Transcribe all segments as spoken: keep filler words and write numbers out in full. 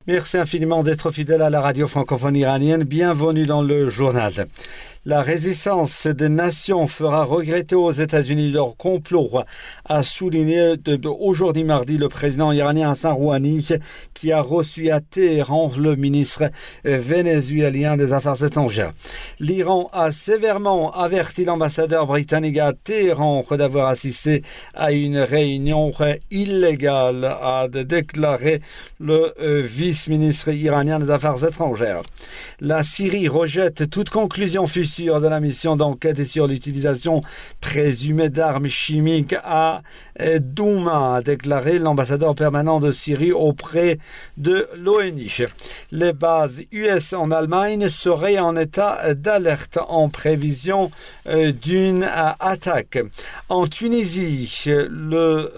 Merci infiniment d'être fidèle à la radio francophone iranienne. Bienvenue dans le journal. La résistance des nations fera regretter aux États-Unis leur complot, a souligné de, de, aujourd'hui mardi le président iranien Hassan Rouhani, qui a reçu à Téhéran le ministre vénézuélien des Affaires étrangères. L'Iran a sévèrement averti l'ambassadeur britannique à Téhéran d'avoir assisté à une réunion illégale, a déclaré le euh, vice-ministre iranien des Affaires étrangères. La Syrie rejette toute conclusion future de la mission d'enquête sur l'utilisation présumée d'armes chimiques à Douma, a déclaré l'ambassadeur permanent de Syrie auprès de l'ONU. Les bases U S en Allemagne seraient en état d'alerte en prévision d'une attaque. En Tunisie, le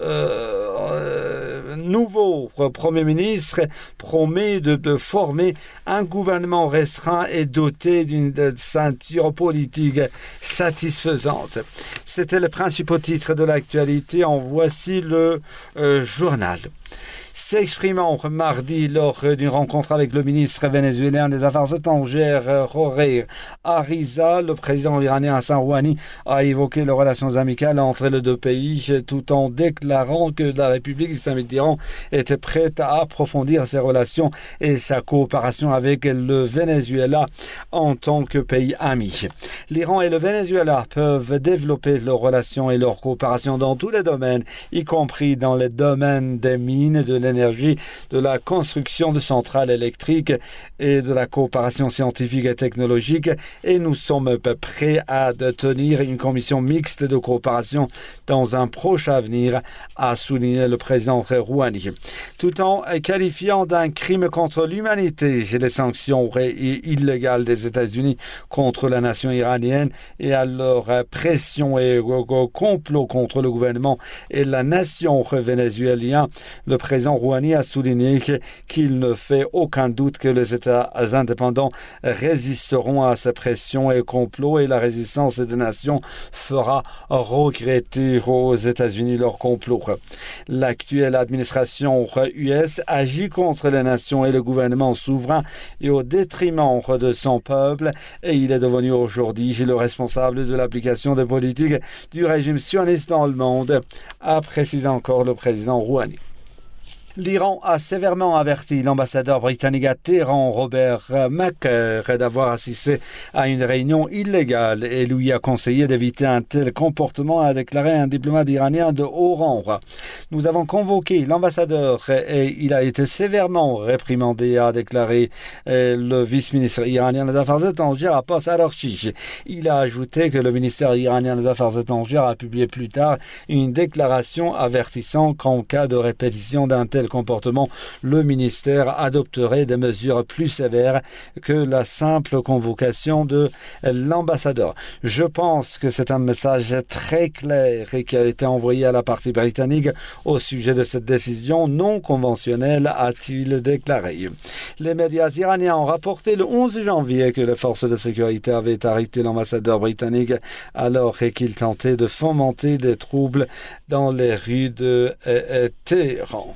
euh, nouveau Premier ministre promet de, de former un gouvernement restreint et doté d'une ceinture politique satisfaisante. C'était le principal titre de l'actualité. En voici le euh, journal. S'exprimant mardi lors d'une rencontre avec le ministre vénézuélien des Affaires étrangères, Jorge Ariza, le président iranien Hassan Rouhani a évoqué les relations amicales entre les deux pays tout en déclarant que la République islamique d'Iran était prête à approfondir ses relations et sa coopération avec le Venezuela en tant que pays ami. L'Iran et le Venezuela peuvent développer leurs relations et leur coopération dans tous les domaines, y compris dans les domaines des mines, de l'énergie, de la construction de centrales électriques et de la coopération scientifique et technologique, et nous sommes prêts à tenir une commission mixte de coopération dans un proche avenir, a souligné le président Rouhani. Tout en qualifiant d'un crime contre l'humanité les sanctions illégales des États-Unis contre la nation iranienne et à leur pression et complot contre le gouvernement et la nation vénézuélienne, le président Rouhani a souligné qu'il ne fait aucun doute que les États indépendants résisteront à ces pressions et complots, et la résistance des nations fera regretter aux États-Unis leur complot. L'actuelle administration U S agit contre les nations et le gouvernement souverain et au détriment de son peuple, et il est devenu aujourd'hui le responsable de l'application des politiques du régime sioniste dans le monde, a précisé encore le président Rouhani. L'Iran a sévèrement averti l'ambassadeur britannique à Téhéran, Robert Macker, d'avoir assisté à une réunion illégale et lui a conseillé d'éviter un tel comportement, a déclaré un diplomate iranien de haut rang. Nous avons convoqué l'ambassadeur et il a été sévèrement réprimandé, a déclaré le vice-ministre iranien des Affaires étrangères, Abbas Araghchi. Il a ajouté que le ministère iranien des Affaires étrangères a publié plus tard une déclaration avertissant qu'en cas de répétition d'un tel comportement, le ministère adopterait des mesures plus sévères que la simple convocation de l'ambassadeur. Je pense que c'est un message très clair et qui a été envoyé à la partie britannique au sujet de cette décision non conventionnelle, a-t-il déclaré. Les médias iraniens ont rapporté le onze janvier que les forces de sécurité avaient arrêté l'ambassadeur britannique alors qu'il tentait de fomenter des troubles dans les rues de euh, Téhéran.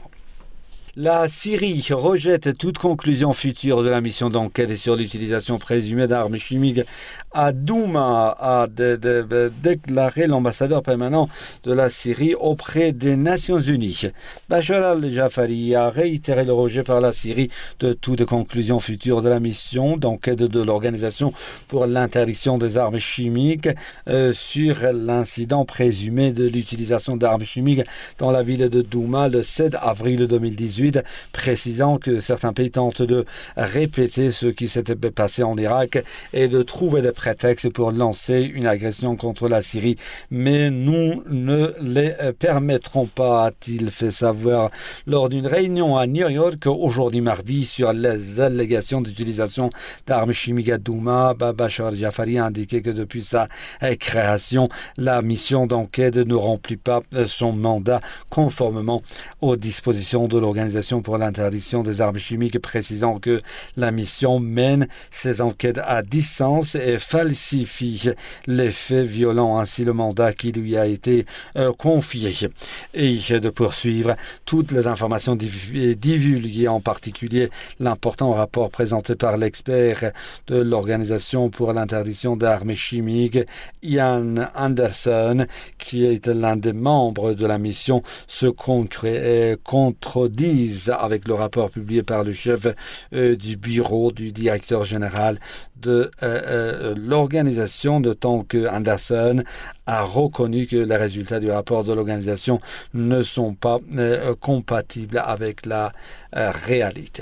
La Syrie rejette toute conclusion future de la mission d'enquête sur l'utilisation présumée d'armes chimiques à Douma, a de, de, de, déclaré l'ambassadeur permanent de la Syrie auprès des Nations Unies. Bachar al-Jafari a réitéré le rejet par la Syrie de toute conclusion future de la mission d'enquête de l'Organisation pour l'interdiction des armes chimiques euh, sur l'incident présumé de l'utilisation d'armes chimiques dans la ville de Douma le sept avril deux mille dix-huit, précisant que certains pays tentent de répéter ce qui s'était passé en Irak et de trouver des prétextes pour lancer une agression contre la Syrie. Mais nous ne les permettrons pas, a-t-il fait savoir lors d'une réunion à New York aujourd'hui mardi sur les allégations d'utilisation d'armes chimiques à Douma. Bachar al-Jafari a indiqué que depuis sa création, la mission d'enquête ne remplit pas son mandat conformément aux dispositions de l'organisation l'Organisation pour l'interdiction des armes chimiques, précisant que la mission mène ses enquêtes à distance et falsifie les faits violant ainsi le mandat qui lui a été euh, confié, et de poursuivre toutes les informations divulguées, en particulier l'important rapport présenté par l'expert de l'Organisation pour l'interdiction d'armes chimiques, Ian Anderson, qui est l'un des membres de la mission, se contredisent avec le rapport publié par le chef euh, du bureau du directeur général de euh, euh, l'organisation, d'autant que Anderson a reconnu que les résultats du rapport de l'organisation ne sont pas euh, compatibles avec la euh, réalité.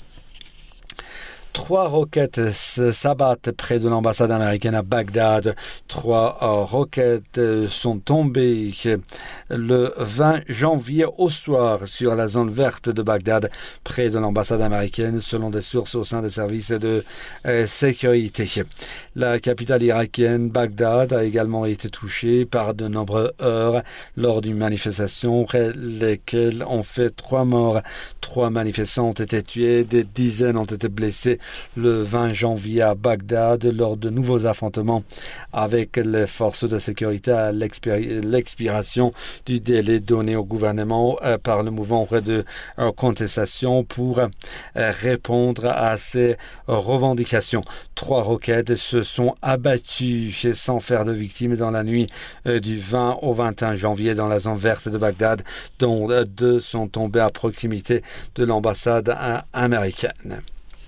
Trois roquettes s'abattent près de l'ambassade américaine à Bagdad. Trois euh, roquettes euh, sont tombées le vingt janvier au soir sur la zone verte de Bagdad, près de l'ambassade américaine, selon des sources au sein des services de euh, sécurité. La capitale irakienne, Bagdad, a également été touchée par de nombreuses heurts lors d'une manifestation, lesquelles ont fait trois morts. Trois manifestants ont été tués, des dizaines ont été blessés le vingt janvier à Bagdad lors de nouveaux affrontements avec les forces de sécurité à l'expiration du délai donné au gouvernement euh, par le mouvement de euh, contestation pour euh, répondre à ces revendications. Trois roquettes se sont abattues sans faire de victimes dans la nuit euh, du vingt au vingt et un janvier dans la zone verte de Bagdad, dont euh, deux sont tombées à proximité de l'ambassade euh, américaine.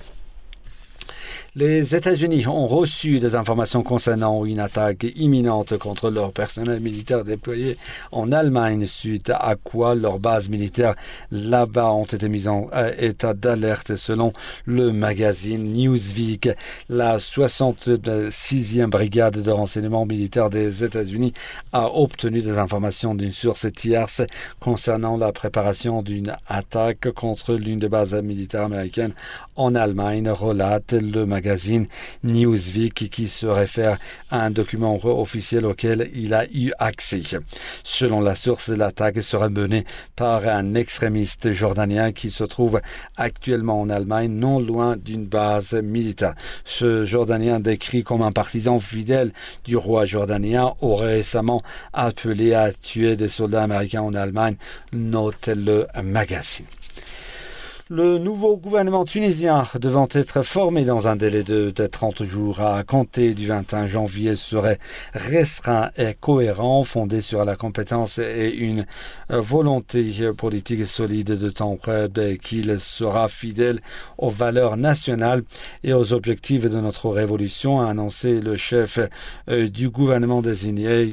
Les États-Unis ont reçu des informations concernant une attaque imminente contre leur personnel militaire déployé en Allemagne, suite à quoi leurs bases militaires là-bas ont été mises en état d'alerte, selon le magazine Newsweek. La soixante-sixième brigade de renseignement militaire des États-Unis a obtenu des informations d'une source tierce concernant la préparation d'une attaque contre l'une des bases militaires américaines en Allemagne, relate le magazine magazine Newsweek, qui se réfère à un document officiel auquel il a eu accès. Selon la source, l'attaque serait menée par un extrémiste jordanien qui se trouve actuellement en Allemagne, non loin d'une base militaire. Ce Jordanien, décrit comme un partisan fidèle du roi jordanien, aurait récemment appelé à tuer des soldats américains en Allemagne, note le magazine. Le nouveau gouvernement tunisien, devant être formé dans un délai de, de trente jours à compter du vingt et un janvier, serait restreint et cohérent, fondé sur la compétence et une euh, volonté politique solide, de temps qu'il sera fidèle aux valeurs nationales et aux objectifs de notre révolution, a annoncé le chef euh, du gouvernement désigné,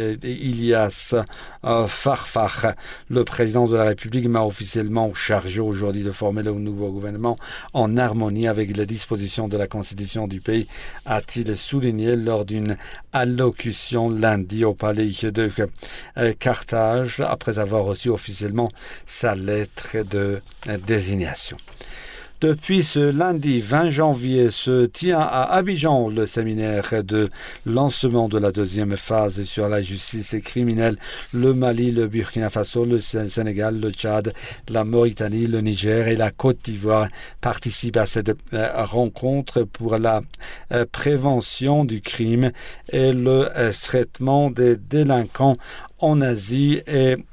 Ilyas euh, Farfar. Le président de la République m'a officiellement chargé aujourd'hui de former le nouveau gouvernement en harmonie avec les dispositions de la Constitution du pays, a-t-il souligné lors d'une allocution lundi au palais de Carthage, après avoir reçu officiellement sa lettre de désignation. Depuis ce lundi vingt janvier se tient à Abidjan le séminaire de lancement de la deuxième phase sur la justice criminelle. Le Mali, le Burkina Faso, le Sénégal, le Tchad, la Mauritanie, le Niger et la Côte d'Ivoire participent à cette euh, rencontre pour la euh, prévention du crime et le euh, traitement des délinquants en Asie et euh,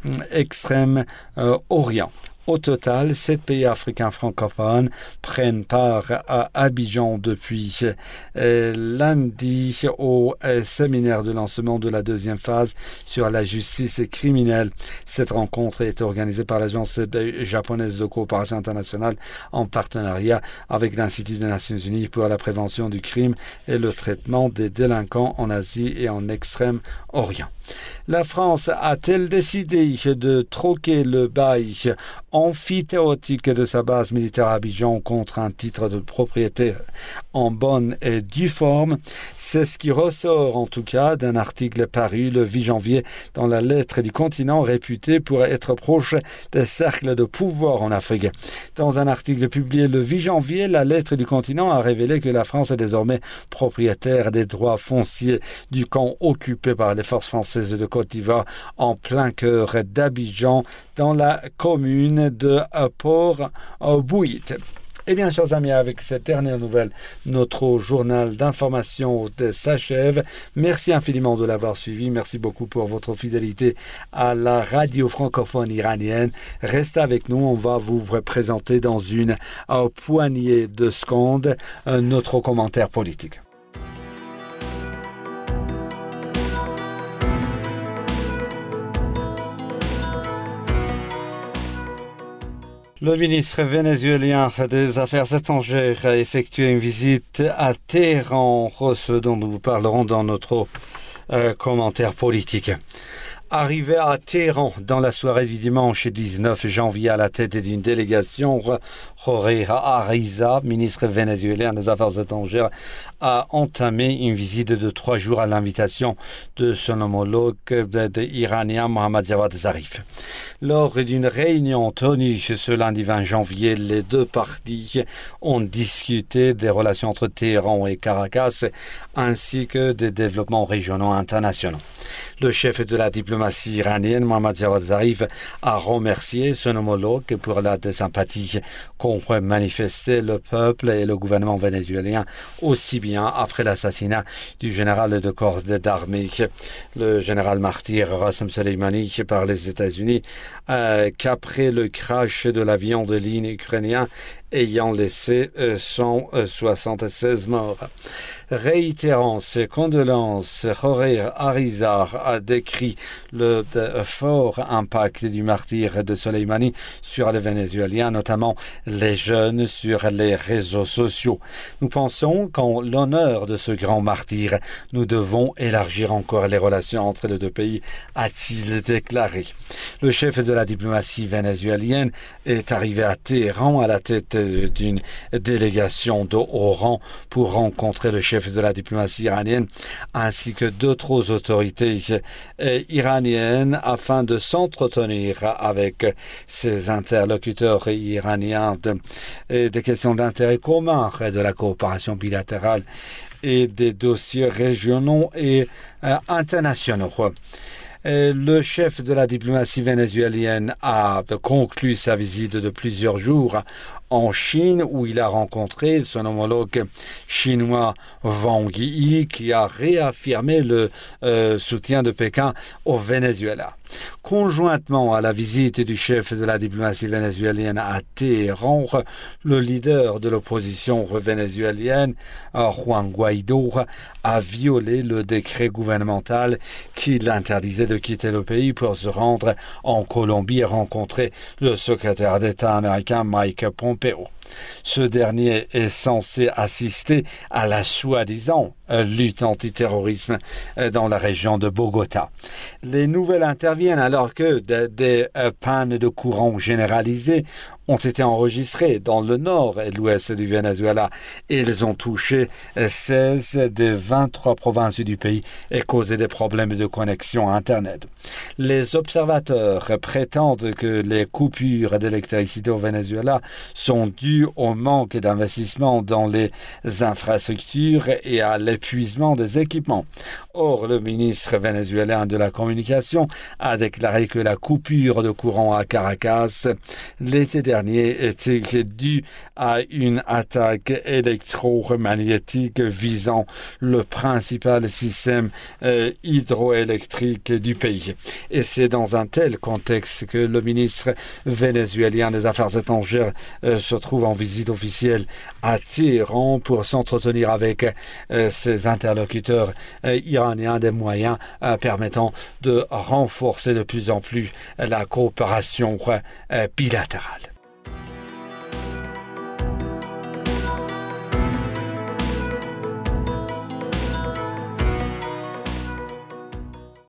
Extrême-Orient. Au total, sept pays africains francophones prennent part à Abidjan depuis euh, lundi au euh, séminaire de lancement de la deuxième phase sur la justice criminelle. Cette rencontre est organisée par l'Agence japonaise de coopération internationale en partenariat avec l'Institut des Nations Unies pour la prévention du crime et le traitement des délinquants en Asie et en Extrême-Orient. La France a-t-elle décidé de troquer le bail amphithéotique de sa base militaire à Abidjan contre un titre de propriété en bonne et due forme? C'est ce qui ressort en tout cas d'un article paru le huit janvier dans la Lettre du Continent, réputée pour être proche des cercles de pouvoir en Afrique. Dans un article publié le huit janvier, la Lettre du Continent a révélé que la France est désormais propriétaire des droits fonciers du camp occupé par les forces françaises française de Côte d'Ivoire en plein cœur d'Abidjan dans la commune de Port-Bouit. Eh bien, chers amis, avec cette dernière nouvelle, notre journal d'information s'achève. Merci infiniment de l'avoir suivi. Merci beaucoup pour votre fidélité à la radio francophone iranienne. Restez avec nous. On va vous présenter dans une poignée de secondes notre commentaire politique. Le ministre vénézuélien des Affaires étrangères a effectué une visite à Téhéran, ce dont nous parlerons dans notre euh, commentaire politique. Arrivé à Téhéran dans la soirée du dimanche dix-neuf janvier à la tête d'une délégation, Jorge Ariza, ministre vénézuélien des Affaires étrangères, a entamé une visite de trois jours à l'invitation de son homologue iranien Mohammad Javad Zarif. Lors d'une réunion tenue ce lundi vingt janvier, les deux parties ont discuté des relations entre Téhéran et Caracas ainsi que des développements régionaux internationaux. Le chef de la diplomatie iranienne, Mohammad Javad Zarif, a remercié son homologue pour la sympathie qu'ont manifesté le peuple et le gouvernement vénézuélien, aussi bien après l'assassinat du général de corps d'armée, le général martyr Qasem Soleimani, par les États-Unis, euh, qu'après le crash de l'avion de ligne ukrainien ayant laissé euh, cent soixante-seize morts. Réitérant ses condoléances, Jorge Ariza a décrit le fort impact du martyr de Soleimani sur les Vénézuéliens, notamment les jeunes sur les réseaux sociaux. Nous pensons qu'en l'honneur de ce grand martyr, nous devons élargir encore les relations entre les deux pays, a-t-il déclaré. Le chef de la diplomatie vénézuélienne est arrivé à Téhéran à la tête d'une délégation de haut rang pour rencontrer le chef de la diplomatie iranienne ainsi que d'autres autorités iraniennes afin de s'entretenir avec ses interlocuteurs iraniens de, des questions d'intérêt commun de la coopération bilatérale et des dossiers régionaux et euh, internationaux. Le chef de la diplomatie vénézuélienne a conclu sa visite de plusieurs jours en Chine, où il a rencontré son homologue chinois Wang Yi, qui a réaffirmé le euh, soutien de Pékin au Venezuela. Conjointement à la visite du chef de la diplomatie vénézuélienne à Téhéran, le leader de l'opposition vénézuélienne, Juan Guaidó, a violé le décret gouvernemental qui l'interdisait de quitter le pays pour se rendre en Colombie et rencontrer le secrétaire d'État américain Mike Pompeo. Ce dernier est censé assister à la soi-disant lutte antiterrorisme dans la région de Bogota. Les nouvelles interviennent alors que des pannes de courant généralisées ont été enregistrées dans le nord et l'ouest du Venezuela et ils ont touché seize des vingt-trois provinces du pays et causé des problèmes de connexion à Internet. Les observateurs prétendent que les coupures d'électricité au Venezuela sont dues au manque d'investissement dans les infrastructures et à l'épuisement des équipements. Or, le ministre vénézuélien de la Communication a déclaré que la coupure de courant à Caracas l'été dernier était due à une attaque électromagnétique visant le principal système euh, hydroélectrique du pays. Et c'est dans un tel contexte que le ministre vénézuélien des Affaires étrangères euh, se trouve en visite officielle à Téhéran pour s'entretenir avec euh, ses interlocuteurs euh, iraniens des moyens euh, permettant de renforcer de plus en plus la coopération euh, bilatérale.